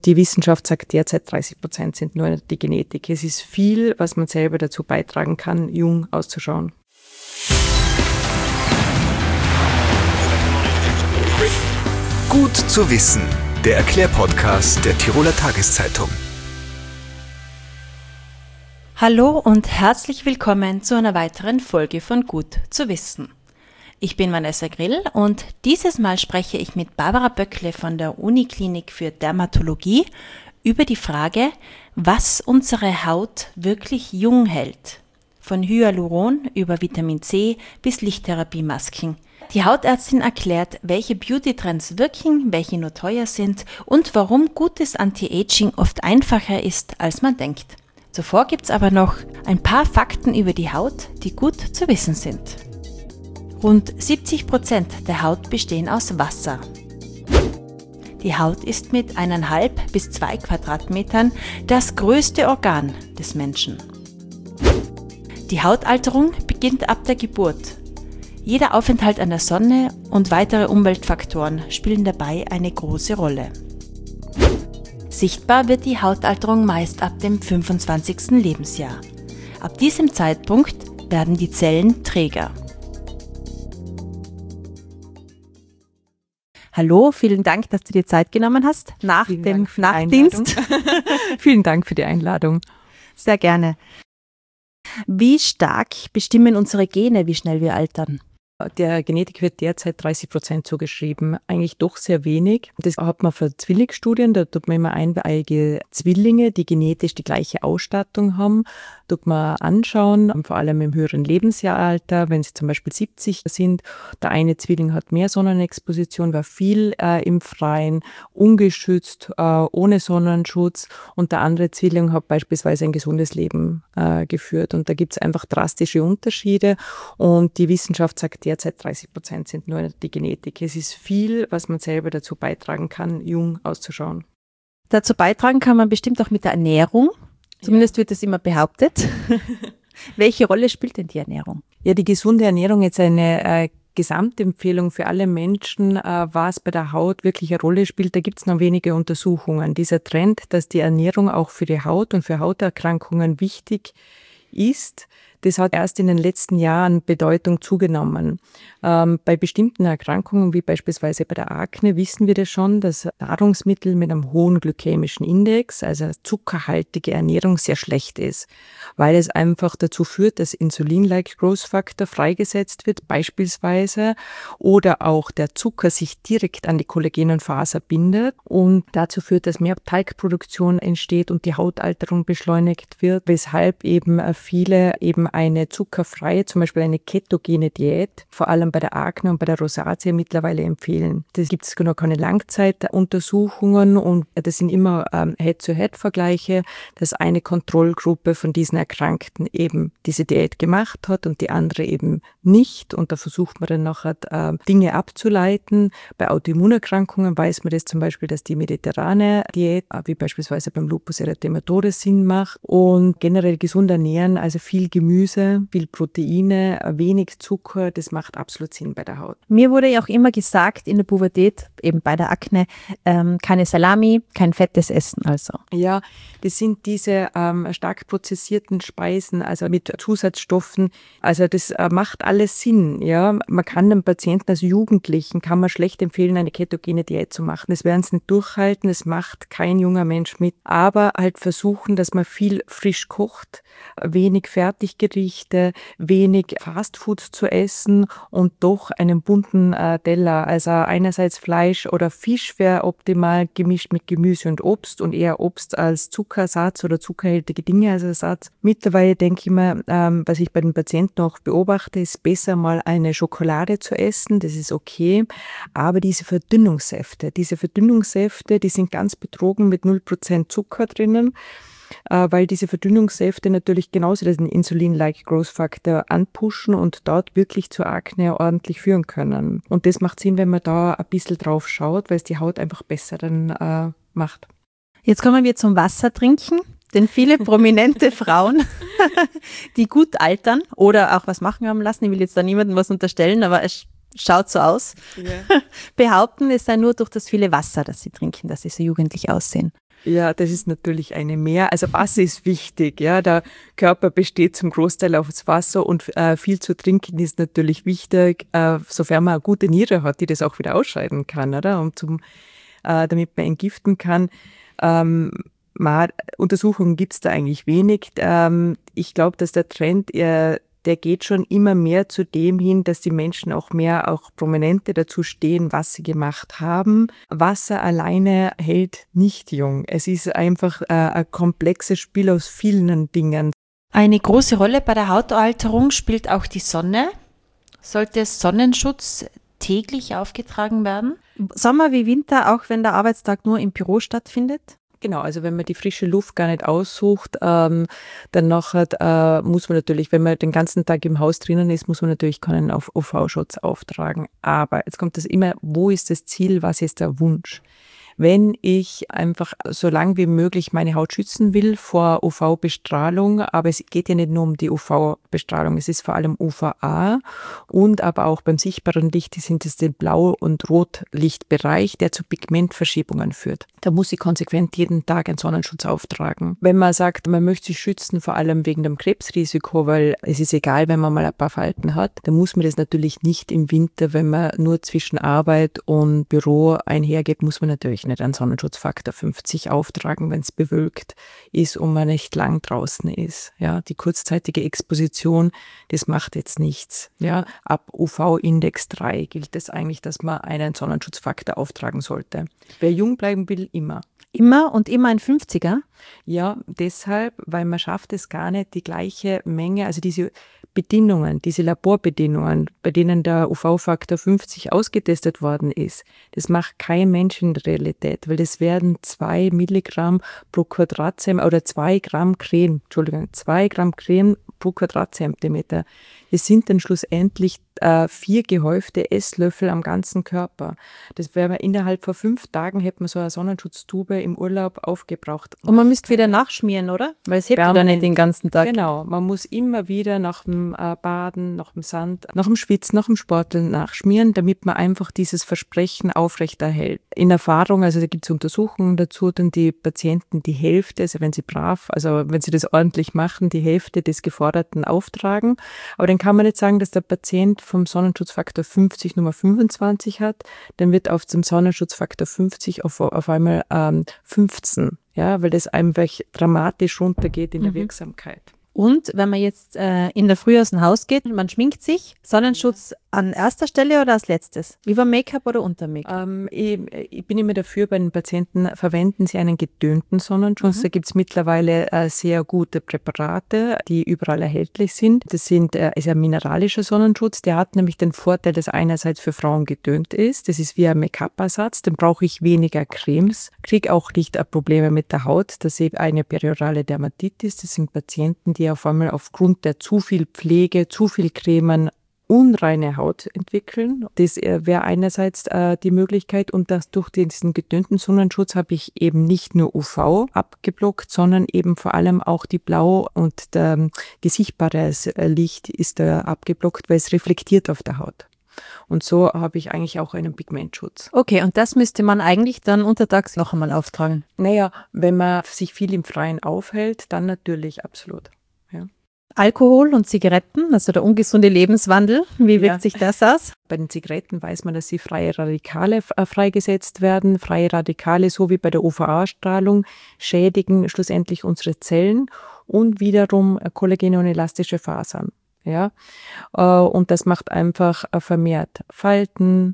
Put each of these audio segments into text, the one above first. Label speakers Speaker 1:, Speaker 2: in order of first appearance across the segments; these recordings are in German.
Speaker 1: Die Wissenschaft sagt derzeit 30% sind nur die Genetik. Es ist viel, was man selber dazu beitragen kann, jung auszuschauen.
Speaker 2: Gut zu wissen, der Erklärpodcast der Tiroler Tageszeitung.
Speaker 3: Hallo und herzlich willkommen zu einer weiteren Folge von Gut zu wissen. Ich bin Vanessa Grill und dieses Mal spreche ich mit Barbara Böckle von der Uniklinik für Dermatologie über die Frage, was unsere Haut wirklich jung hält. Von Hyaluron über Vitamin C bis Lichttherapie-Masken. Die Hautärztin erklärt, welche Beauty-Trends wirken, welche nur teuer sind und warum gutes Anti-Aging oft einfacher ist, als man denkt. Zuvor gibt's aber noch ein paar Fakten über die Haut, die gut zu wissen sind. Rund 70% der Haut bestehen aus Wasser. Die Haut ist mit 1,5 bis 2 Quadratmetern das größte Organ des Menschen. Die Hautalterung beginnt ab der Geburt. Jeder Aufenthalt an der Sonne und weitere Umweltfaktoren spielen dabei eine große Rolle. Sichtbar wird die Hautalterung meist ab dem 25. Lebensjahr. Ab diesem Zeitpunkt werden die Zellen träger. Hallo, vielen Dank, dass du dir Zeit genommen hast nach dem Nachtdienst.
Speaker 1: Vielen Dank für die Einladung.
Speaker 3: Sehr gerne. Wie stark bestimmen unsere Gene, wie schnell wir altern?
Speaker 1: Der Genetik wird derzeit 30% zugeschrieben, eigentlich doch sehr wenig. Das hat man für Zwillingsstudien, da tut man immer eineiige Zwillinge, die genetisch die gleiche Ausstattung haben, tut man anschauen, vor allem im höheren Lebensjahralter, wenn sie zum Beispiel 70 sind. Der eine Zwilling hat mehr Sonnenexposition, war viel im Freien, ungeschützt, ohne Sonnenschutz, und der andere Zwilling hat beispielsweise ein gesundes Leben geführt. Und da gibt es einfach drastische Unterschiede, und die Wissenschaft sagt derzeit 30% sind nur die Genetik. Es ist viel, was man selber dazu beitragen kann, jung auszuschauen.
Speaker 3: Dazu beitragen kann man bestimmt auch mit der Ernährung. Zumindest wird das immer behauptet. Welche Rolle spielt denn die Ernährung?
Speaker 1: Ja, die gesunde Ernährung ist eine Gesamtempfehlung für alle Menschen, was bei der Haut wirklich eine Rolle spielt. Da gibt es noch wenige Untersuchungen. Dieser Trend, dass die Ernährung auch für die Haut und für Hauterkrankungen wichtig ist, das hat erst in den letzten Jahren Bedeutung zugenommen. Bei bestimmten Erkrankungen, wie beispielsweise bei der Akne, wissen wir das schon, dass Nahrungsmittel mit einem hohen glykämischen Index, also zuckerhaltige Ernährung, sehr schlecht ist, weil es einfach dazu führt, dass Insulin-like Growth Factor freigesetzt wird, beispielsweise, oder auch der Zucker sich direkt an die kollagenen Faser bindet und dazu führt, dass mehr Talgproduktion entsteht und die Hautalterung beschleunigt wird, weshalb eben viele eben eine zuckerfreie, zum Beispiel eine ketogene Diät, vor allem bei der Akne und bei der Rosatia mittlerweile empfehlen. Das gibt es noch keine Langzeituntersuchungen, und das sind immer Head-to-Head-Vergleiche, dass eine Kontrollgruppe von diesen Erkrankten eben diese Diät gemacht hat und die andere eben nicht, und da versucht man dann nachher Dinge abzuleiten. Bei Autoimmunerkrankungen weiß man das zum Beispiel, dass die mediterrane Diät, wie beispielsweise beim Lupus erythematodes, Sinn macht, und generell gesund ernähren, also viel Gemüse, viel Proteine, wenig Zucker, das macht absolut Sinn bei der Haut.
Speaker 3: Mir wurde ja auch immer gesagt in der Pubertät, eben bei der Akne, keine Salami, kein fettes Essen also.
Speaker 1: Ja, das sind diese stark prozessierten Speisen, also mit Zusatzstoffen, also das macht alles Sinn. Ja, man kann den Patienten, also Jugendlichen, kann man schlecht empfehlen, eine ketogene Diät zu machen. Das werden sie nicht durchhalten, das macht kein junger Mensch mit, aber halt versuchen, dass man viel frisch kocht, wenig Fertiggerichte, wenig Fastfood zu essen und doch einen bunten Teller. Also einerseits Fleisch oder Fisch wäre optimal, gemischt mit Gemüse und Obst, und eher Obst als Zuckersatz oder zuckerhaltige Dinge als Ersatz. Mittlerweile denke ich mir, was ich bei den Patienten auch beobachte, ist besser mal eine Schokolade zu essen, das ist okay, aber diese Verdünnungssäfte, die sind ganz betrogen mit 0% Zucker drinnen, weil diese Verdünnungssäfte natürlich genauso den Insulin-like Growth Factor anpushen und dort wirklich zur Akne ordentlich führen können. Und das macht Sinn, wenn man da ein bisschen drauf schaut, weil es die Haut einfach besser dann macht.
Speaker 3: Jetzt kommen wir zum Wasser trinken. Denn viele prominente Frauen, die gut altern oder auch was machen haben lassen, ich will jetzt da niemandem was unterstellen, aber es schaut so aus, behaupten, es sei nur durch das viele Wasser, das sie trinken, dass sie so jugendlich aussehen.
Speaker 1: Ja, das ist natürlich eine mehr. Also Wasser ist wichtig. Ja, der Körper besteht zum Großteil aus Wasser und viel zu trinken ist natürlich wichtig, sofern man eine gute Niere hat, die das auch wieder ausscheiden kann, oder? Damit man entgiften kann. Untersuchungen gibt es da eigentlich wenig. Ich glaube, dass der Trend der geht schon immer mehr zu dem hin, dass die Menschen auch Prominente dazu stehen, was sie gemacht haben. Wasser alleine hält nicht jung. Es ist einfach ein komplexes Spiel aus vielen Dingen.
Speaker 3: Eine große Rolle bei der Hautalterung spielt auch die Sonne. Sollte Sonnenschutz täglich aufgetragen werden?
Speaker 4: Sommer wie Winter, auch wenn der Arbeitstag nur im Büro stattfindet?
Speaker 1: Genau, also wenn man die frische Luft gar nicht aussucht, dann nachher muss man natürlich, wenn man den ganzen Tag im Haus drinnen ist, muss man natürlich keinen UV-Schutz auftragen. Aber jetzt kommt das immer, wo ist das Ziel, was ist der Wunsch? Wenn ich einfach so lang wie möglich meine Haut schützen will vor UV-Bestrahlung, aber es geht ja nicht nur um die UV-Bestrahlung, es ist vor allem UVA und aber auch beim sichtbaren Licht sind es der Blau- und Rotlichtbereich, der zu Pigmentverschiebungen führt. Da muss ich konsequent jeden Tag einen Sonnenschutz auftragen. Wenn man sagt, man möchte sich schützen, vor allem wegen dem Krebsrisiko, weil es ist egal, wenn man mal ein paar Falten hat, dann muss man das natürlich nicht im Winter, wenn man nur zwischen Arbeit und Büro einhergeht, muss man natürlich nicht einen Sonnenschutzfaktor 50 auftragen, wenn es bewölkt ist und man nicht lang draußen ist. Ja, die kurzzeitige Exposition, das macht jetzt nichts. Ja, ab UV-Index 3 gilt es eigentlich, dass man einen Sonnenschutzfaktor auftragen sollte. Wer jung bleiben will, immer.
Speaker 4: Immer und immer ein 50er?
Speaker 1: Ja, deshalb, weil man schafft es gar nicht, die gleiche Menge, also diese Bedingungen, diese Laborbedingungen, bei denen der UV-Faktor 50 ausgetestet worden ist, das macht kein Mensch in der Realität, weil das werden 2 Milligramm pro Quadratzentimeter oder 2 Gramm Creme pro Quadratzentimeter. Das sind dann schlussendlich 4 gehäufte Esslöffel am ganzen Körper. Das wäre innerhalb von 5 Tagen hätte man so eine Sonnenschutztube im Urlaub aufgebraucht.
Speaker 4: Und man müsste wieder nachschmieren, oder? Weil es hebt ja dann nicht den ganzen Tag.
Speaker 1: Genau, man muss immer wieder nach dem Baden, nach dem Sand, nach dem Schwitzen, nach dem Sporteln nachschmieren, damit man einfach dieses Versprechen aufrechterhält. In Erfahrung, also da gibt es Untersuchungen dazu, dann die Patienten die Hälfte, also wenn sie das ordentlich machen, die Hälfte des Geforderten auftragen. Aber dann kann man nicht sagen, dass der Patient vom Sonnenschutzfaktor 50 Nummer 25 hat, dann wird auf dem Sonnenschutzfaktor 50 auf einmal 15, ja, weil das einfach dramatisch runtergeht in der Wirksamkeit.
Speaker 4: Und wenn man jetzt in der Früh aus dem Haus geht und man schminkt sich, Sonnenschutz an erster Stelle oder als letztes? Über Make-up oder unter Make-up?
Speaker 1: Ich bin immer dafür, bei den Patienten verwenden sie einen gedönten Sonnenschutz. Da gibt es mittlerweile sehr gute Präparate, die überall erhältlich sind. Das ist ein mineralischer Sonnenschutz, der hat nämlich den Vorteil, dass einerseits für Frauen gedönt ist. Das ist wie ein Make-up-Ersatz, dann brauche ich weniger Cremes, kriege auch nicht Probleme mit der Haut. Das ist eben eine periorale Dermatitis. Das sind Patienten, die auf einmal aufgrund der zu viel Pflege, zu viel Cremen unreine Haut entwickeln. Das wäre einerseits die Möglichkeit und dass durch diesen gedönnten Sonnenschutz habe ich eben nicht nur UV abgeblockt, sondern eben vor allem auch die Blau- und die sichtbare Licht ist da abgeblockt, weil es reflektiert auf der Haut. Und so habe ich eigentlich auch einen Pigmentschutz.
Speaker 4: Okay, und das müsste man eigentlich dann untertags noch einmal auftragen?
Speaker 1: Naja, wenn man sich viel im Freien aufhält, dann natürlich absolut. Ja.
Speaker 4: Alkohol und Zigaretten, also der ungesunde Lebenswandel, wie wirkt sich das aus?
Speaker 1: Bei den Zigaretten weiß man, dass sie freie Radikale freigesetzt werden. Freie Radikale, so wie bei der UVA-Strahlung, schädigen schlussendlich unsere Zellen und wiederum Kollagen und elastische Fasern. Ja, und das macht einfach vermehrt Falten,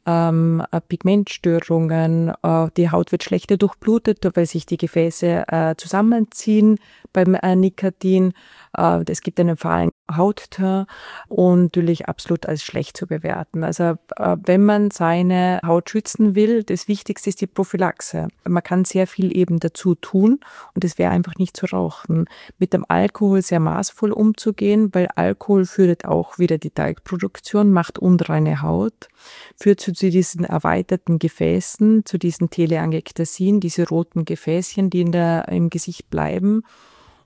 Speaker 1: Pigmentstörungen, die Haut wird schlechter durchblutet, weil sich die Gefäße zusammenziehen beim Nikotin. Es gibt einen fahlen Hautteint und natürlich absolut als schlecht zu bewerten. Also wenn man seine Haut schützen will, das Wichtigste ist die Prophylaxe. Man kann sehr viel eben dazu tun und es wäre einfach nicht zu rauchen. Mit dem Alkohol sehr maßvoll umzugehen, weil Alkohol führt auch wieder die Talgproduktion, macht unreine Haut, führt zu diesen erweiterten Gefäßen, zu diesen Teleangiektasien, diese roten Gefäßchen, die im Gesicht bleiben.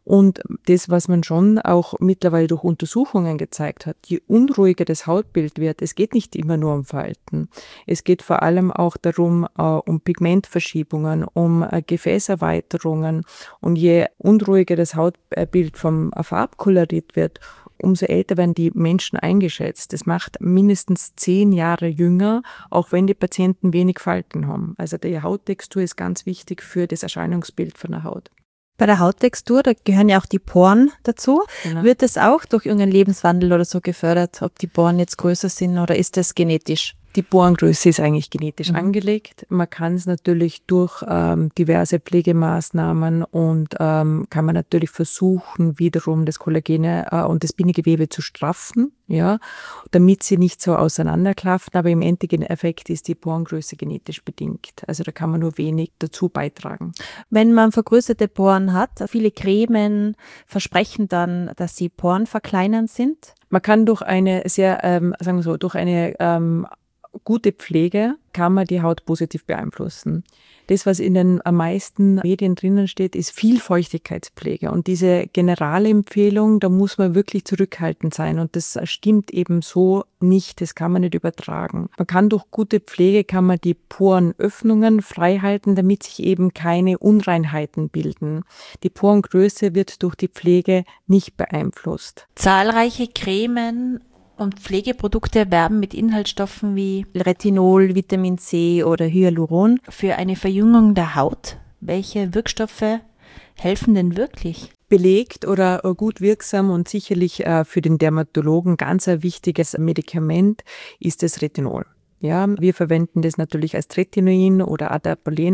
Speaker 1: Und das, was man schon auch mittlerweile durch Untersuchungen gezeigt hat, je unruhiger das Hautbild wird, es geht nicht immer nur um Falten. Es geht vor allem auch darum, um Pigmentverschiebungen, um Gefäßerweiterungen. Und je unruhiger das Hautbild vom Farbkolorit wird, umso älter werden die Menschen eingeschätzt. Das macht mindestens 10 Jahre jünger, auch wenn die Patienten wenig Falten haben. Also die Hauttextur ist ganz wichtig für das Erscheinungsbild von der Haut.
Speaker 4: Bei der Hauttextur, da gehören ja auch die Poren dazu.
Speaker 1: Genau.
Speaker 4: Wird das auch durch irgendeinen Lebenswandel oder so gefördert, ob die Poren jetzt größer sind oder ist das genetisch?
Speaker 1: Die Porengröße ist eigentlich genetisch angelegt. Man kann es natürlich durch diverse Pflegemaßnahmen und kann man natürlich versuchen, wiederum das Kollagene und das Bindegewebe zu straffen, ja, damit sie nicht so auseinanderklaffen. Aber im Endeffekt ist die Porengröße genetisch bedingt. Also da kann man nur wenig dazu beitragen.
Speaker 4: Wenn man vergrößerte Poren hat, viele Cremen versprechen dann, dass sie Poren verkleinern sind.
Speaker 1: Man kann durch eine durch eine gute Pflege kann man die Haut positiv beeinflussen. Das, was in den meisten Medien drinnen steht, ist viel Feuchtigkeitspflege. Und diese Generalempfehlung, da muss man wirklich zurückhaltend sein. Und das stimmt eben so nicht. Das kann man nicht übertragen. Man kann durch gute Pflege, kann man die Porenöffnungen frei halten, damit sich eben keine Unreinheiten bilden. Die Porengröße wird durch die Pflege nicht beeinflusst.
Speaker 3: Zahlreiche Cremen und Pflegeprodukte werben mit Inhaltsstoffen wie
Speaker 4: Retinol, Vitamin C oder Hyaluron.
Speaker 3: für eine Verjüngung der Haut. Welche Wirkstoffe helfen denn wirklich?
Speaker 1: Belegt oder gut wirksam und sicherlich für den Dermatologen ganz ein wichtiges Medikament ist das Retinol. Ja, wir verwenden das natürlich als Tretinoin oder Adapalene,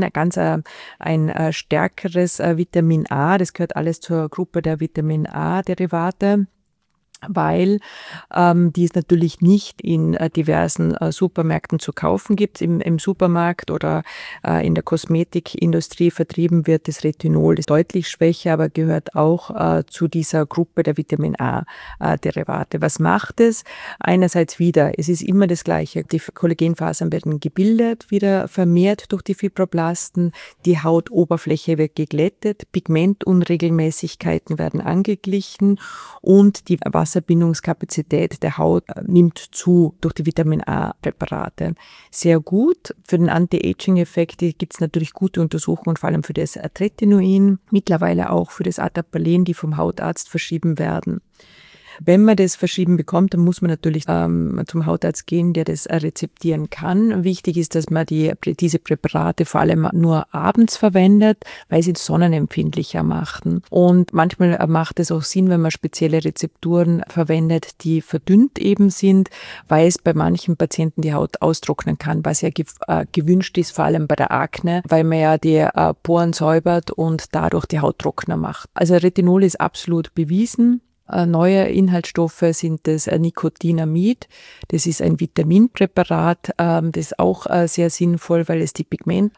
Speaker 1: ein stärkeres Vitamin A. Das gehört alles zur Gruppe der Vitamin A-Derivate, weil die es natürlich nicht in diversen Supermärkten zu kaufen gibt. Im Supermarkt oder in der Kosmetikindustrie vertrieben wird das Retinol, das ist deutlich schwächer, aber gehört auch zu dieser Gruppe der Vitamin A-Derivate. Was macht es? Einerseits wieder, es ist immer das Gleiche. Die Kollagenfasern werden gebildet, wieder vermehrt durch die Fibroblasten, die Hautoberfläche wird geglättet, Pigmentunregelmäßigkeiten werden angeglichen und die Wasserbindungskapazität der Haut nimmt zu durch die Vitamin A-Präparate. Sehr gut. Für den Anti-Aging-Effekt gibt es natürlich gute Untersuchungen, vor allem für das Tretinoin, mittlerweile auch für das Adapalene, die vom Hautarzt verschrieben werden. Wenn man das verschrieben bekommt, dann muss man natürlich zum Hautarzt gehen, der das rezeptieren kann. Wichtig ist, dass man diese Präparate vor allem nur abends verwendet, weil sie sonnenempfindlicher machen. Und manchmal macht es auch Sinn, wenn man spezielle Rezepturen verwendet, die verdünnt eben sind, weil es bei manchen Patienten die Haut austrocknen kann, was ja gewünscht ist, vor allem bei der Akne, weil man ja die Poren säubert und dadurch die Haut trockener macht. Also Retinol ist absolut bewiesen. Neue Inhaltsstoffe sind das Nicotinamid. Das ist ein Vitaminpräparat. Das ist auch sehr sinnvoll, weil es die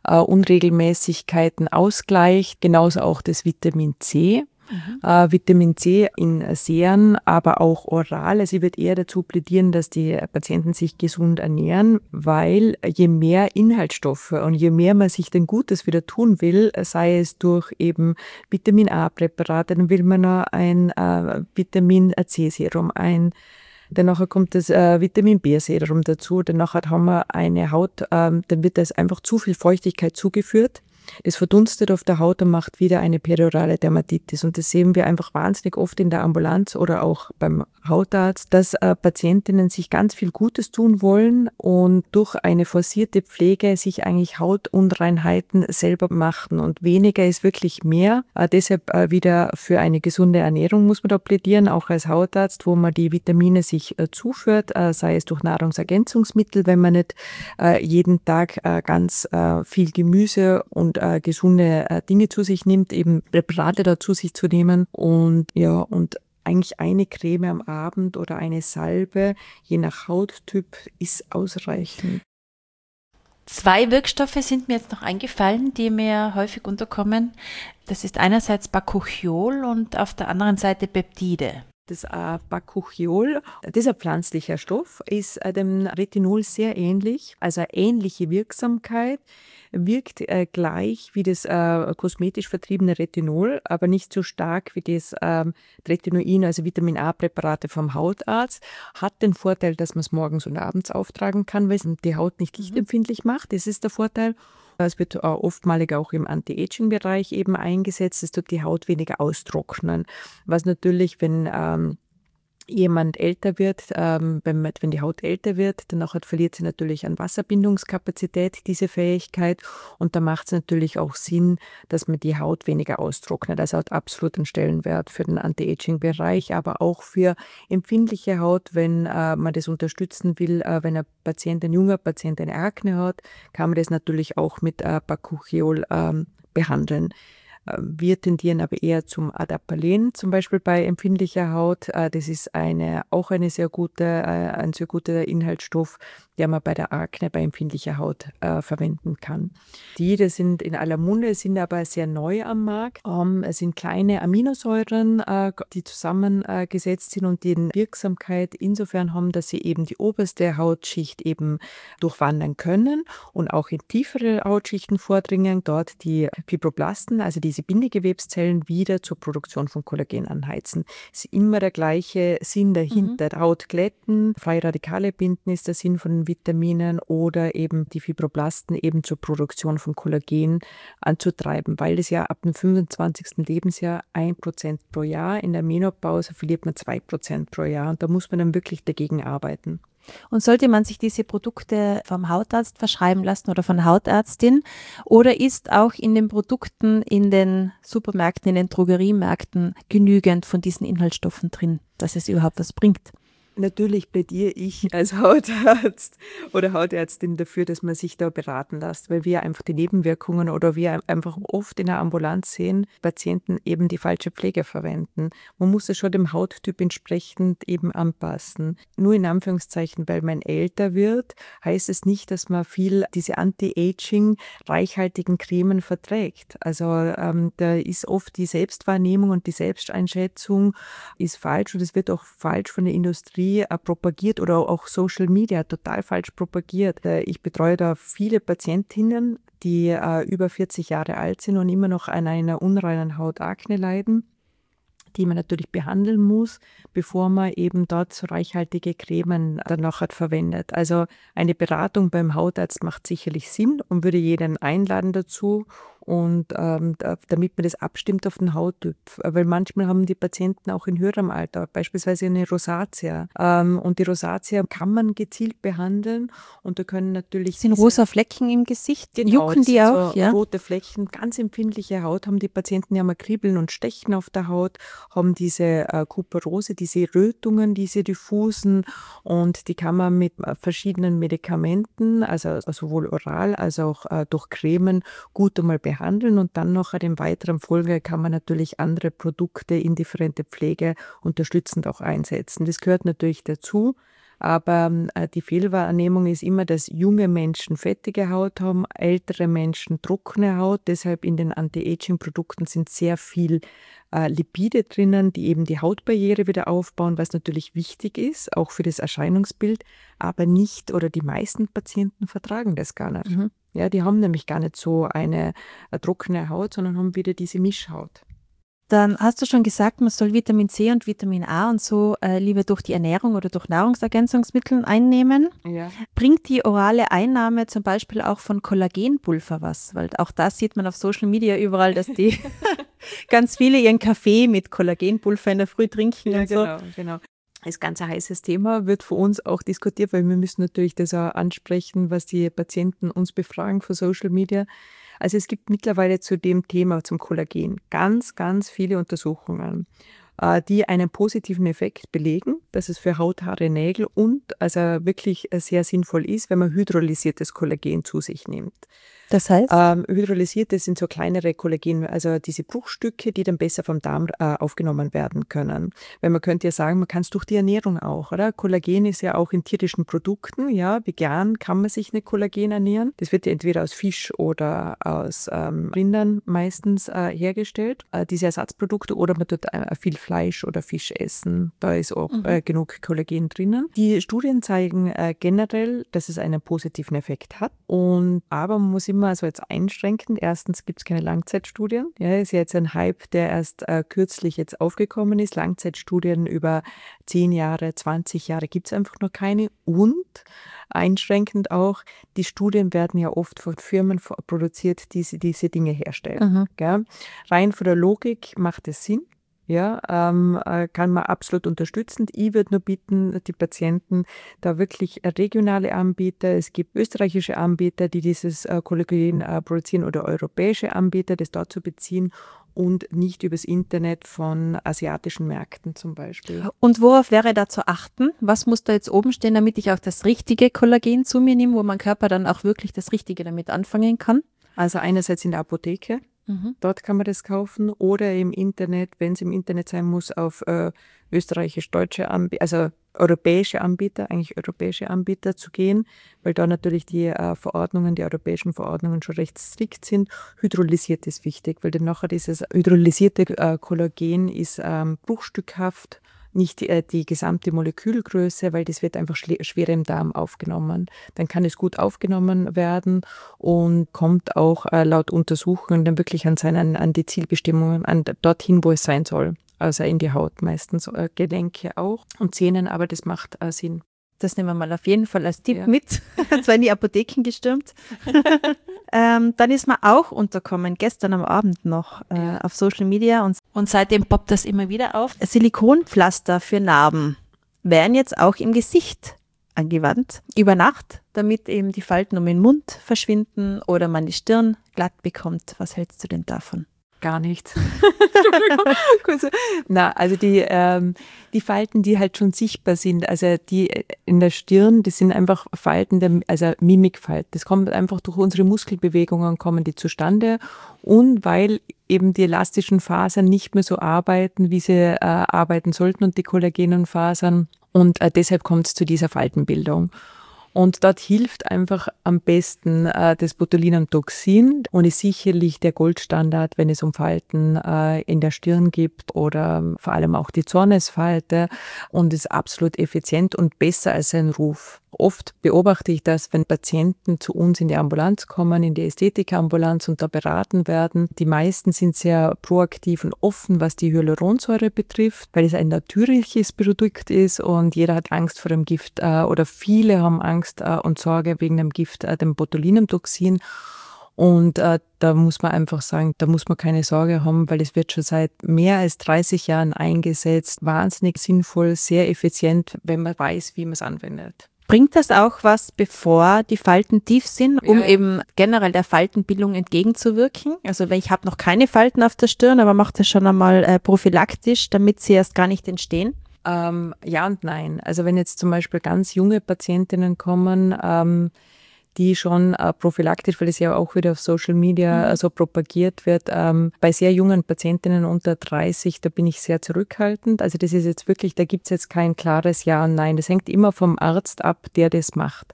Speaker 1: Pigmentunregelmäßigkeiten ausgleicht. Genauso auch das Vitamin C. Vitamin C in Serien, aber auch oral. Also ich würde eher dazu plädieren, dass die Patienten sich gesund ernähren, weil je mehr Inhaltsstoffe und je mehr man sich denn Gutes wieder tun will, sei es durch eben Vitamin A-Präparate, dann will man noch ein Vitamin C-Serum, Danach kommt das Vitamin B-Serum dazu, danach haben wir eine Haut, dann wird das einfach zu viel Feuchtigkeit zugeführt. Das verdunstet auf der Haut und macht wieder eine periorale Dermatitis. Und das sehen wir einfach wahnsinnig oft in der Ambulanz oder auch beim Hautarzt, dass Patientinnen sich ganz viel Gutes tun wollen und durch eine forcierte Pflege sich eigentlich Hautunreinheiten selber machen. Und weniger ist wirklich mehr. Deshalb wieder für eine gesunde Ernährung muss man da plädieren, auch als Hautarzt, wo man die Vitamine sich zuführt, sei es durch Nahrungsergänzungsmittel, wenn man nicht jeden Tag ganz viel Gemüse und gesunde Dinge zu sich nimmt, eben Präparate dazu sich zu nehmen und eigentlich eine Creme am Abend oder eine Salbe, je nach Hauttyp, ist ausreichend.
Speaker 3: 2 Wirkstoffe sind mir jetzt noch eingefallen, die mir häufig unterkommen. Das ist einerseits Bakuchiol und auf der anderen Seite Peptide.
Speaker 1: Das Bakuchiol, das ist ein pflanzlicher Stoff, ist dem Retinol sehr ähnlich, also eine ähnliche Wirksamkeit, wirkt gleich wie das kosmetisch vertriebene Retinol, aber nicht so stark wie das Retinoin, also Vitamin-A-Präparate vom Hautarzt. Hat den Vorteil, dass man es morgens und abends auftragen kann, weil es die Haut nicht lichtempfindlich macht. Das ist der Vorteil. Es wird oftmalig auch im Anti-Aging-Bereich eben eingesetzt. Es tut die Haut weniger austrocknen. Was natürlich, wenn jemand älter wird, wenn die Haut älter wird, dann verliert sie natürlich an Wasserbindungskapazität, diese Fähigkeit. Und da macht es natürlich auch Sinn, dass man die Haut weniger austrocknet. Das hat absolut einen Stellenwert für den Anti-Aging-Bereich, aber auch für empfindliche Haut, wenn man das unterstützen will. Wenn ein junger Patient eine Akne hat, kann man das natürlich auch mit Bakuchiol behandeln. Wir tendieren aber eher zum Adapalene, zum Beispiel bei empfindlicher Haut. Das ist auch ein sehr guter Inhaltsstoff, den man bei der Akne, bei empfindlicher Haut verwenden kann. Die sind in aller Munde, sind aber sehr neu am Markt. Es sind kleine Aminosäuren, die zusammengesetzt sind und die Wirksamkeit insofern haben, dass sie eben die oberste Hautschicht eben durchwandern können und auch in tiefere Hautschichten vordringen, dort die Fibroblasten, also diese Bindegewebszellen, wieder zur Produktion von Kollagen anheizen. Es ist immer der gleiche Sinn dahinter. Haut glätten, freie Radikale binden ist der Sinn von Vitaminen oder eben die Fibroblasten eben zur Produktion von Kollagen anzutreiben, weil es ja ab dem 25. Lebensjahr 1% pro Jahr, in der Menopause verliert man 2% pro Jahr und da muss man dann wirklich dagegen arbeiten.
Speaker 4: Und sollte man sich diese Produkte vom Hautarzt verschreiben lassen oder von Hautärztin oder ist auch in den Produkten in den Supermärkten, in den Drogeriemärkten genügend von diesen Inhaltsstoffen drin, dass es überhaupt was bringt?
Speaker 1: Natürlich plädiere ich als Hautarzt oder Hautärztin dafür, dass man sich da beraten lässt, weil wir einfach die Nebenwirkungen oder wir einfach oft in der Ambulanz sehen, Patienten eben die falsche Pflege verwenden. Man muss es schon dem Hauttyp entsprechend eben anpassen. Nur in Anführungszeichen, weil man älter wird, heißt es nicht, dass man viel diese Anti-Aging reichhaltigen Cremen verträgt. Also da ist oft die Selbstwahrnehmung und die Selbsteinschätzung ist falsch und es wird auch falsch von der Industrie propagiert oder auch Social Media total falsch propagiert. Ich betreue da viele Patientinnen, die über 40 Jahre alt sind und immer noch an einer unreinen Hautakne leiden, die man natürlich behandeln muss, bevor man eben dort so reichhaltige Cremen dann nachher verwendet. Also eine Beratung beim Hautarzt macht sicherlich Sinn und würde jeden einladen dazu. Und damit man das abstimmt auf den Hauttyp. Weil manchmal haben die Patienten auch in höherem Alter beispielsweise eine Rosatia. Und die Rosatia kann man gezielt behandeln. Und da können natürlich...
Speaker 4: Sind rosa Flecken im Gesicht?
Speaker 1: Genau,
Speaker 4: jucken die auch?
Speaker 1: So rote Flecken, ganz empfindliche Haut haben die Patienten ja mal Kribbeln und Stechen auf der Haut, haben diese Kuperose, diese Rötungen, diese diffusen. Und die kann man mit verschiedenen Medikamenten, also sowohl oral als auch durch Cremen, gut einmal behandeln und dann noch in weiteren Folge kann man natürlich andere Produkte, indifferente Pflege unterstützend auch einsetzen. Das gehört natürlich dazu, aber die Fehlwahrnehmung ist immer, dass junge Menschen fettige Haut haben, ältere Menschen trockene Haut. Deshalb in den Anti-Aging-Produkten sind sehr viel Lipide drinnen, die eben die Hautbarriere wieder aufbauen, was natürlich wichtig ist, auch für das Erscheinungsbild, aber nicht oder die meisten Patienten vertragen das gar nicht. Ja, die haben nämlich gar nicht so eine trockene Haut, sondern haben wieder diese Mischhaut.
Speaker 4: Dann hast du schon gesagt, man soll Vitamin C und Vitamin A und so lieber durch die Ernährung oder durch Nahrungsergänzungsmittel einnehmen.
Speaker 1: Ja.
Speaker 4: Bringt die orale Einnahme zum Beispiel auch von Kollagenpulver was? Weil auch das sieht man auf Social Media überall, dass die ganz viele ihren Kaffee mit Kollagenpulver in der Früh trinken
Speaker 1: Ja,
Speaker 4: und so.
Speaker 1: genau. Das ganz ein heißes Thema wird für uns auch diskutiert, weil wir müssen natürlich das auch ansprechen, was die Patienten uns befragen für Social Media. Also es gibt mittlerweile zu dem Thema, zum Kollagen, ganz, ganz viele Untersuchungen, die einen positiven Effekt belegen, dass es für Haut, Haare, Nägel und also wirklich sehr sinnvoll ist, wenn man hydrolysiertes Kollagen zu sich nimmt.
Speaker 4: Das heißt?
Speaker 1: Hydrolysierte sind so kleinere Kollagen, also diese Bruchstücke, die dann besser vom Darm aufgenommen werden können. Weil man könnte ja sagen, man kann es durch die Ernährung auch, oder? Kollagen ist ja auch in tierischen Produkten, ja. Vegan kann man sich nicht Kollagen ernähren. Das wird ja entweder aus Fisch oder aus Rindern meistens hergestellt, diese Ersatzprodukte, oder man tut viel Fleisch oder Fisch essen. Da ist auch genug Kollagen drinnen. Die Studien zeigen generell, dass es einen positiven Effekt hat. Aber man muss immer also jetzt einschränken. Erstens gibt es keine Langzeitstudien. Ja, ist ja jetzt ein Hype, der erst kürzlich jetzt aufgekommen ist. Langzeitstudien über 10 Jahre, 20 Jahre gibt es einfach noch keine. Und einschränkend auch, die Studien werden ja oft von Firmen produziert, die diese Dinge herstellen. Gell? Rein von der Logik macht es Sinn. Ja, kann man absolut unterstützen. Ich würde nur bitten, die Patienten da wirklich regionale Anbieter, es gibt österreichische Anbieter, die dieses Kollagen produzieren, oder europäische Anbieter, das dort zu beziehen und nicht übers Internet von asiatischen Märkten zum Beispiel.
Speaker 4: Und worauf wäre da zu achten? Was muss da jetzt oben stehen, damit ich auch das richtige Kollagen zu mir nehme, wo mein Körper dann auch wirklich das Richtige damit anfangen kann?
Speaker 1: Also einerseits in der Apotheke. Dort kann man das kaufen, oder im Internet, wenn es im Internet sein muss, auf österreichisch-deutsche Anbieter, also europäische Anbieter zu gehen, weil da natürlich die europäischen Verordnungen schon recht strikt sind. Hydrolysiert ist wichtig, weil dann nachher dieses hydrolysierte Kollagen ist bruchstückhaft, nicht die gesamte Molekülgröße, weil das wird einfach schwer im Darm aufgenommen. Dann kann es gut aufgenommen werden und kommt auch laut Untersuchungen dann wirklich an die Zielbestimmungen, dorthin, wo es sein soll. Also in die Haut meistens, Gelenke auch und Zähnen, aber das macht Sinn.
Speaker 4: Das nehmen wir mal auf jeden Fall als Tipp mit. Zwar in die Apotheken gestürmt. Dann ist mir auch unterkommen, gestern am Abend noch auf Social Media.
Speaker 3: Und seitdem poppt das immer wieder auf.
Speaker 4: Silikonpflaster für Narben werden jetzt auch im Gesicht angewandt, über Nacht, damit eben die Falten um den Mund verschwinden oder man die Stirn glatt bekommt. Was hältst du denn davon?
Speaker 1: Gar nicht. Na, also die Falten, die halt schon sichtbar sind, also die in der Stirn, das sind einfach Falten, also Mimikfalten. Das kommt einfach durch unsere Muskelbewegungen, kommen die zustande, und weil eben die elastischen Fasern nicht mehr so arbeiten, wie sie arbeiten sollten, und die kollagenen Fasern, und deshalb kommt es zu dieser Faltenbildung. Und dort hilft einfach am besten das Botulinumtoxin und ist sicherlich der Goldstandard, wenn es um Falten in der Stirn gibt oder vor allem auch die Zornesfalte, und ist absolut effizient und besser als sein Ruf. Oft beobachte ich das, wenn Patienten zu uns in die Ambulanz kommen, in die Ästhetikambulanz, und da beraten werden. Die meisten sind sehr proaktiv und offen, was die Hyaluronsäure betrifft, weil es ein natürliches Produkt ist und jeder hat Angst vor dem Gift oder viele haben Angst und Sorge wegen dem Gift, dem Botulinumtoxin. Und da muss man einfach sagen, da muss man keine Sorge haben, weil es wird schon seit mehr als 30 Jahren eingesetzt. Wahnsinnig sinnvoll, sehr effizient, wenn man weiß, wie man es anwendet.
Speaker 4: Bringt das auch was, bevor die Falten tief sind, um eben generell der Faltenbildung entgegenzuwirken? Also ich habe noch keine Falten auf der Stirn, aber mache das schon einmal prophylaktisch, damit sie erst gar nicht entstehen?
Speaker 1: Ja und nein. Also wenn jetzt zum Beispiel ganz junge Patientinnen kommen, die schon prophylaktisch, weil es ja auch wieder auf Social Media so propagiert wird, bei sehr jungen Patientinnen unter 30, da bin ich sehr zurückhaltend. Also das ist jetzt wirklich, da gibt es jetzt kein klares Ja und Nein. Das hängt immer vom Arzt ab, der das macht.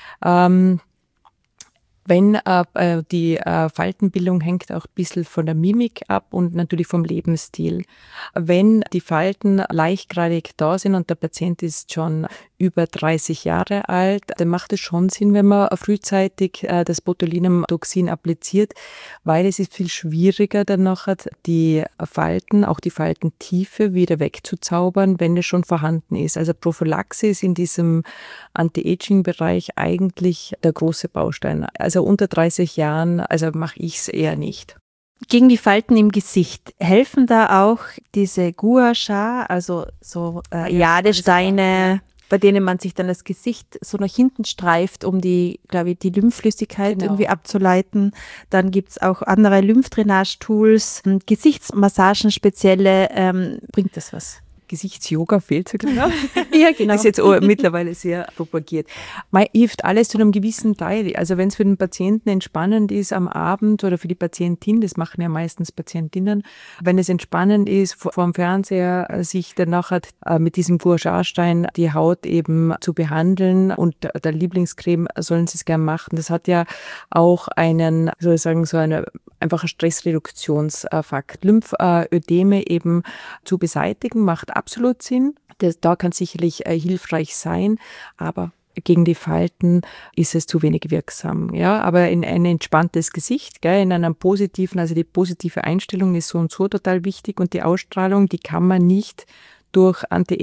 Speaker 1: Wenn die Faltenbildung hängt auch ein bisschen von der Mimik ab und natürlich vom Lebensstil. Wenn die Falten leichtgradig da sind und der Patient ist schon über 30 Jahre alt, dann macht es schon Sinn, wenn man frühzeitig das Botulinumtoxin appliziert, weil es ist viel schwieriger dann nachher die Falten, auch die Faltentiefe wieder wegzuzaubern, wenn es schon vorhanden ist. Also Prophylaxe ist in diesem Anti-Aging-Bereich eigentlich der große Baustein. Also unter 30 Jahren, also mache ich es eher nicht.
Speaker 4: Gegen die Falten im Gesicht, helfen da auch diese Gua Sha, also so Jadesteine, bei denen man sich dann das Gesicht so nach hinten streift, um die, glaube ich, die Lymphflüssigkeit irgendwie abzuleiten. Dann gibt's auch andere Lymphdrainage-Tools, Gesichtsmassagen spezielle. Bringt das was?
Speaker 1: Gesichtsyoga fehlt so genau.
Speaker 4: Ja, genau.
Speaker 1: Das ist jetzt mittlerweile sehr propagiert. Hilft alles zu einem gewissen Teil. Also wenn es für den Patienten entspannend ist am Abend oder für die Patientin, das machen ja meistens Patientinnen, wenn es entspannend ist, vor dem Fernseher sich dann nachher mit diesem Gua-Sha-Stein die Haut eben zu behandeln und der Lieblingscreme sollen sie es gerne machen. Das hat ja auch einen, soll ich sagen, so eine einfacher Stressreduktionsfakt. Lymphödeme eben zu beseitigen, macht absolut Sinn. Da kann es sicherlich hilfreich sein, aber gegen die Falten ist es zu wenig wirksam. Ja, aber in ein entspanntes Gesicht, gell, in einem positiven, also die positive Einstellung ist so und so total wichtig und die Ausstrahlung, die kann man nicht durch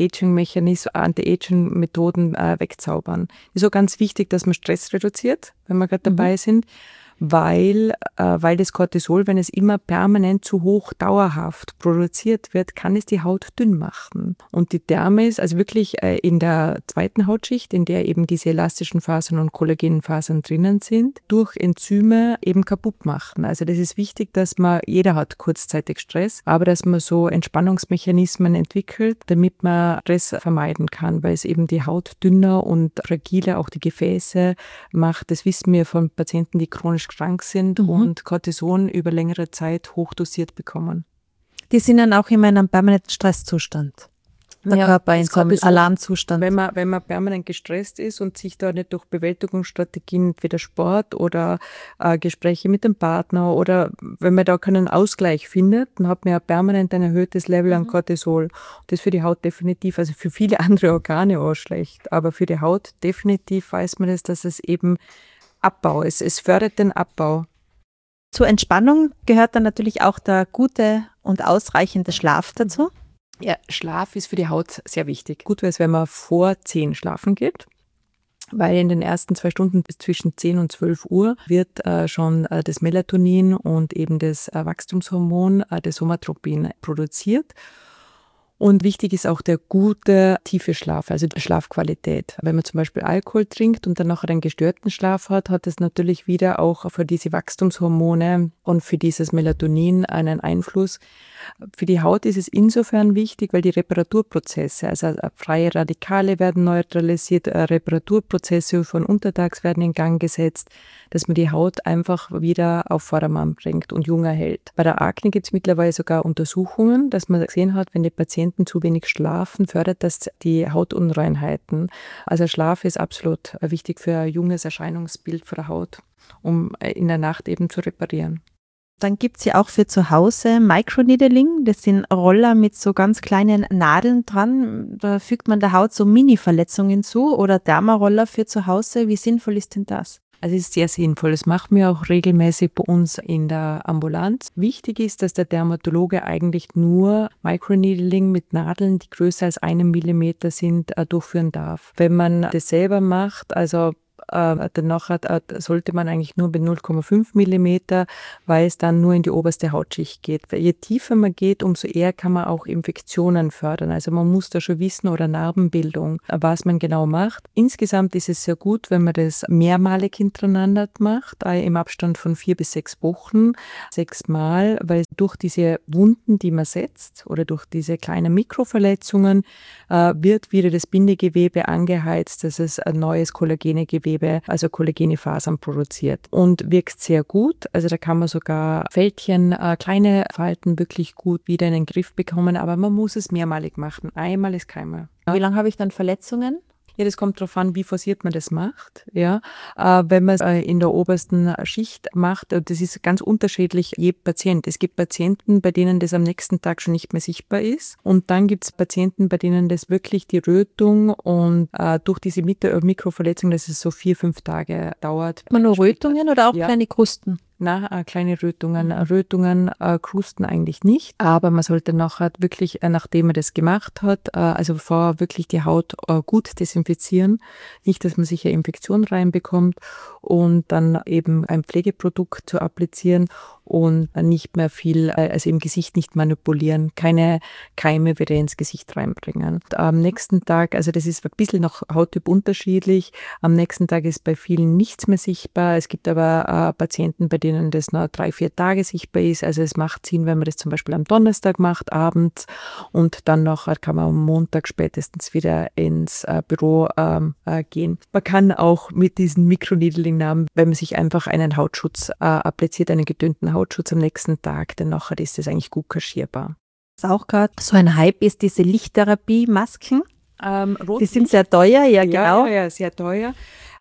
Speaker 1: Anti-Aging-Methoden wegzaubern. Ist auch ganz wichtig, dass man Stress reduziert, wenn wir gerade dabei sind. Weil das Cortisol, wenn es immer permanent zu hoch dauerhaft produziert wird, kann es die Haut dünn machen. Und die Dermis, also wirklich in der zweiten Hautschicht, in der eben diese elastischen Fasern und Kollagenfasern drinnen sind, durch Enzyme eben kaputt machen. Also das ist wichtig, dass jeder hat kurzzeitig Stress, aber dass man so Entspannungsmechanismen entwickelt, damit man Stress vermeiden kann, weil es eben die Haut dünner und fragiler, auch die Gefäße macht. Das wissen wir von Patienten, die chronisch krank sind und Cortison über längere Zeit hochdosiert bekommen.
Speaker 4: Die sind dann auch immer in einem permanenten Stresszustand. Der Körper in so einem Alarmzustand.
Speaker 1: Wenn man permanent gestresst ist und sich da nicht durch Bewältigungsstrategien, entweder Sport oder Gespräche mit dem Partner oder wenn man da keinen Ausgleich findet, dann hat man ja permanent ein erhöhtes Level an Cortisol. Das ist für die Haut definitiv, also für viele andere Organe auch schlecht, aber für die Haut definitiv weiß man das, dass es eben Abbau ist. Es fördert den Abbau.
Speaker 4: Zur Entspannung gehört dann natürlich auch der gute und ausreichende Schlaf dazu.
Speaker 1: Ja, Schlaf ist für die Haut sehr wichtig. Gut wäre es, wenn man vor 10 schlafen geht, weil in den ersten 2 Stunden bis zwischen 10 und 12 Uhr wird schon das Melatonin und eben das Wachstumshormon, das Somatropin, produziert. Und wichtig ist auch der gute, tiefe Schlaf, also die Schlafqualität. Wenn man zum Beispiel Alkohol trinkt und dann nachher einen gestörten Schlaf hat, hat es natürlich wieder auch für diese Wachstumshormone und für dieses Melatonin einen Einfluss. Für die Haut ist es insofern wichtig, weil die Reparaturprozesse, also freie Radikale werden neutralisiert, Reparaturprozesse von untertags werden in Gang gesetzt, dass man die Haut einfach wieder auf Vordermann bringt und jung erhält. Bei der Akne gibt es mittlerweile sogar Untersuchungen, dass man gesehen hat, wenn die Patienten zu wenig schlafen, fördert das die Hautunreinheiten. Also Schlaf ist absolut wichtig für ein junges Erscheinungsbild für der Haut, um in der Nacht eben zu reparieren.
Speaker 4: Dann gibt es ja auch für zu Hause Microneedling. Das sind Roller mit so ganz kleinen Nadeln dran. Da fügt man der Haut so Mini-Verletzungen zu oder Dermaroller für zu Hause. Wie sinnvoll ist denn das?
Speaker 1: Also es ist sehr sinnvoll. Das machen wir auch regelmäßig bei uns in der Ambulanz. Wichtig ist, dass der Dermatologe eigentlich nur Microneedling mit Nadeln, die größer als 1 Millimeter sind, durchführen darf. Wenn man das selber macht, also danach sollte man eigentlich nur bei 0,5 Millimeter, weil es dann nur in die oberste Hautschicht geht. Je tiefer man geht, umso eher kann man auch Infektionen fördern. Also man muss da schon wissen oder Narbenbildung, was man genau macht. Insgesamt ist es sehr gut, wenn man das mehrmalig hintereinander macht, im Abstand von 4 bis 6 Wochen, 6 Mal, weil durch diese Wunden, die man setzt oder durch diese kleinen Mikroverletzungen, wird wieder das Bindegewebe angeheizt, dass es ein neues Kollagenegewebe, also kollagene Fasern produziert und wirkt sehr gut. Also da kann man sogar Fältchen, kleine Falten wirklich gut wieder in den Griff bekommen, aber man muss es mehrmalig machen. Einmal ist keinmal.
Speaker 4: Wie lange habe ich dann Verletzungen?
Speaker 1: Ja, das kommt darauf an, wie forciert man das macht. Ja, wenn man es in der obersten Schicht macht, das ist ganz unterschiedlich je Patient. Es gibt Patienten, bei denen das am nächsten Tag schon nicht mehr sichtbar ist. Und dann gibt es Patienten, bei denen das wirklich die Rötung und durch diese Mikroverletzung, dass es so 4-5 Tage dauert.
Speaker 4: Hat man nur Rötungen oder auch kleine Krusten?
Speaker 1: Kleine Rötungen. Rötungen krusten eigentlich nicht, aber man sollte nachher wirklich, nachdem man das gemacht hat, also vorher wirklich die Haut gut desinfizieren. Nicht, dass man sich eine Infektion reinbekommt und dann eben ein Pflegeprodukt zu applizieren und nicht mehr viel, also im Gesicht nicht manipulieren, keine Keime wieder ins Gesicht reinbringen. Und am nächsten Tag, also das ist ein bisschen noch Hauttyp unterschiedlich, am nächsten Tag ist bei vielen nichts mehr sichtbar. Es gibt aber Patienten, bei denen das noch 3-4 Tage sichtbar ist. Also es macht Sinn, wenn man das zum Beispiel am Donnerstag macht, abends, und dann nachher kann man am Montag spätestens wieder ins Büro gehen. Man kann auch mit diesen Mikroneedling-Namen, wenn man sich einfach einen Hautschutz appliziert, einen gedünnten Hautschutz am nächsten Tag, dann nachher ist das eigentlich gut kaschierbar.
Speaker 4: Was auch gerade so ein Hype ist, diese Lichttherapie-Masken. Die sind sehr teuer, ja genau.
Speaker 1: Ja, sehr teuer.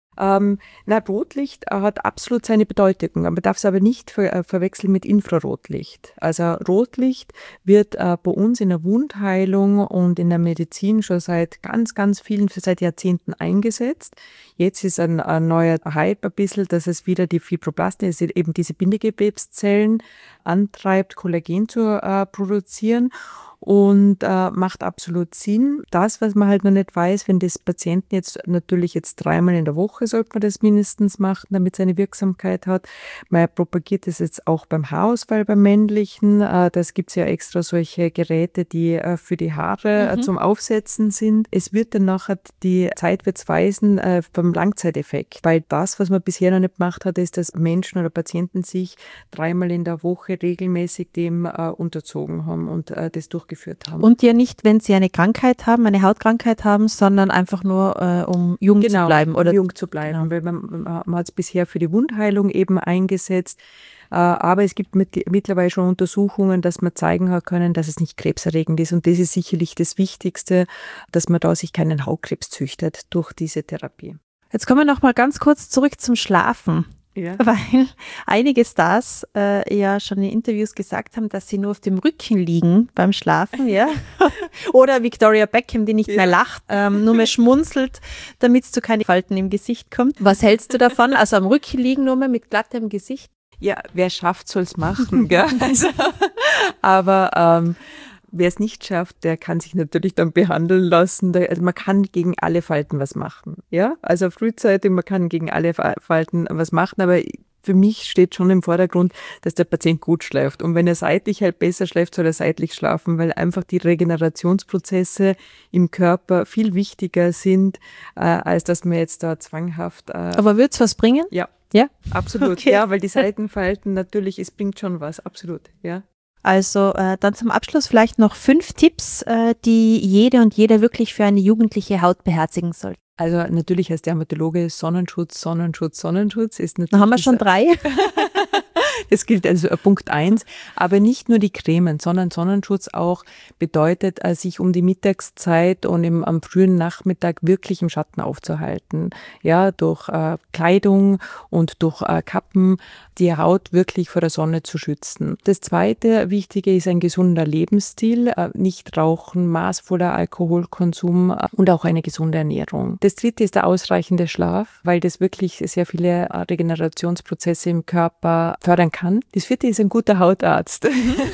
Speaker 1: Rotlicht hat absolut seine Bedeutung, man darf es aber nicht verwechseln mit Infrarotlicht. Also Rotlicht wird bei uns in der Wundheilung und in der Medizin schon seit seit Jahrzehnten eingesetzt. Jetzt ist ein neuer Hype ein bisschen, dass es wieder die Fibroblasten, also eben diese Bindegewebszellen antreibt, Kollagen zu produzieren. Und macht absolut Sinn. Das, was man halt noch nicht weiß, wenn das Patienten jetzt 3-mal in der Woche sollte man das mindestens machen, damit es eine Wirksamkeit hat. Man propagiert das jetzt auch beim Haarausfall, beim männlichen. Das gibt's ja extra solche Geräte, die für die Haare zum Aufsetzen sind. Es wird dann nachher, die Zeit wird's weisen, beim Langzeiteffekt. Weil das, was man bisher noch nicht gemacht hat, ist, dass Menschen oder Patienten sich 3-mal in der Woche regelmäßig dem unterzogen haben und das durchgeführt haben.
Speaker 4: Und ja nicht, wenn sie eine Krankheit haben, eine Hautkrankheit haben, sondern einfach nur, um jung zu bleiben.
Speaker 1: Oder jung zu bleiben, weil man hat es bisher für die Wundheilung eben eingesetzt. Aber es gibt mittlerweile schon Untersuchungen, dass man zeigen können, dass es nicht krebserregend ist. Und das ist sicherlich das Wichtigste, dass man da sich keinen Hautkrebs züchtet durch diese Therapie.
Speaker 4: Jetzt kommen wir noch mal ganz kurz zurück zum Schlafen. Ja. Weil einige Stars ja schon in Interviews gesagt haben, dass sie nur auf dem Rücken liegen beim Schlafen, ja. Oder Victoria Beckham, die nicht mehr lacht, nur mehr schmunzelt, damit es zu keine Falten im Gesicht kommt. Was hältst du davon? Also am Rücken liegen nur mehr mit glattem Gesicht?
Speaker 1: Ja, wer schafft, soll es machen, gell? Also, aber wer es nicht schafft, der kann sich natürlich dann behandeln lassen. Also man kann gegen alle Falten was machen. Ja, also frühzeitig, man kann gegen alle Falten was machen, aber für mich steht schon im Vordergrund, dass der Patient gut schläft. Und wenn er seitlich halt besser schläft, soll er seitlich schlafen, weil einfach die Regenerationsprozesse im Körper viel wichtiger sind, als dass man jetzt da zwanghaft.
Speaker 4: Aber wird's was bringen?
Speaker 1: Ja.
Speaker 4: Ja?
Speaker 1: Absolut. Okay. Ja, weil die Seitenfalten natürlich, es bringt schon was. Absolut. Ja.
Speaker 4: Also dann zum Abschluss vielleicht noch 5 Tipps, die jede und jeder wirklich für eine jugendliche Haut beherzigen sollte.
Speaker 1: Also natürlich als Dermatologe Sonnenschutz ist natürlich.
Speaker 4: Da haben wir schon 3.
Speaker 1: Das gilt also Punkt 1. Aber nicht nur die Cremen, sondern Sonnenschutz auch bedeutet, sich um die Mittagszeit und am frühen Nachmittag wirklich im Schatten aufzuhalten. Ja, durch Kleidung und durch Kappen die Haut wirklich vor der Sonne zu schützen. Das zweite Wichtige ist ein gesunder Lebensstil, nicht rauchen, maßvoller Alkoholkonsum und auch eine gesunde Ernährung. Das dritte ist der ausreichende Schlaf, weil das wirklich sehr viele Regenerationsprozesse im Körper fördern kann. Das vierte ist ein guter Hautarzt,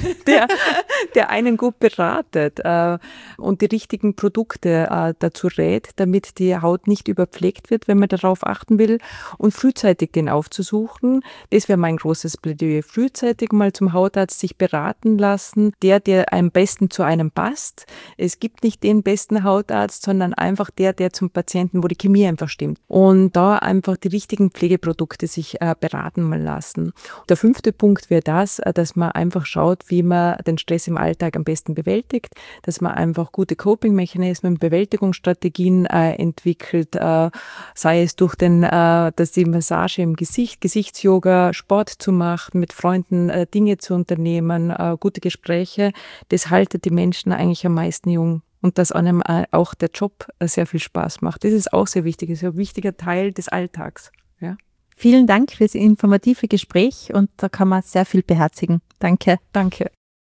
Speaker 1: der einen gut beratet und die richtigen Produkte dazu rät, damit die Haut nicht überpflegt wird, wenn man darauf achten will, und frühzeitig den aufzusuchen. Das wäre mein großes Plädoyer. Frühzeitig mal zum Hautarzt sich beraten lassen, der am besten zu einem passt. Es gibt nicht den besten Hautarzt, sondern einfach der zum Patienten, wo die Chemie einfach stimmt. Und da einfach die richtigen Pflegeprodukte sich beraten mal lassen. Der 5. Punkt wäre das, dass man einfach schaut, wie man den Stress im Alltag am besten bewältigt, dass man einfach gute Coping-Mechanismen, Bewältigungsstrategien entwickelt, sei es durch dass die Massage im Gesicht, Gesichtsyoga, Sport zu machen, mit Freunden Dinge zu unternehmen, gute Gespräche. Das haltet die Menschen eigentlich am meisten jung. Und dass einem auch der Job sehr viel Spaß macht. Das ist auch sehr wichtig. Das ist ein wichtiger Teil des Alltags. Ja.
Speaker 4: Vielen Dank fürs informative Gespräch und da kann man sehr viel beherzigen. Danke.
Speaker 1: Danke.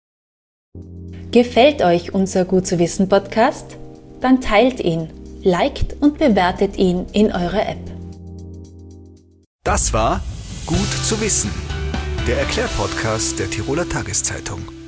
Speaker 3: Gefällt euch unser Gut zu wissen Podcast? Dann teilt ihn, liked und bewertet ihn in eurer App.
Speaker 2: Das war Gut zu wissen, der Erklärpodcast der Tiroler Tageszeitung.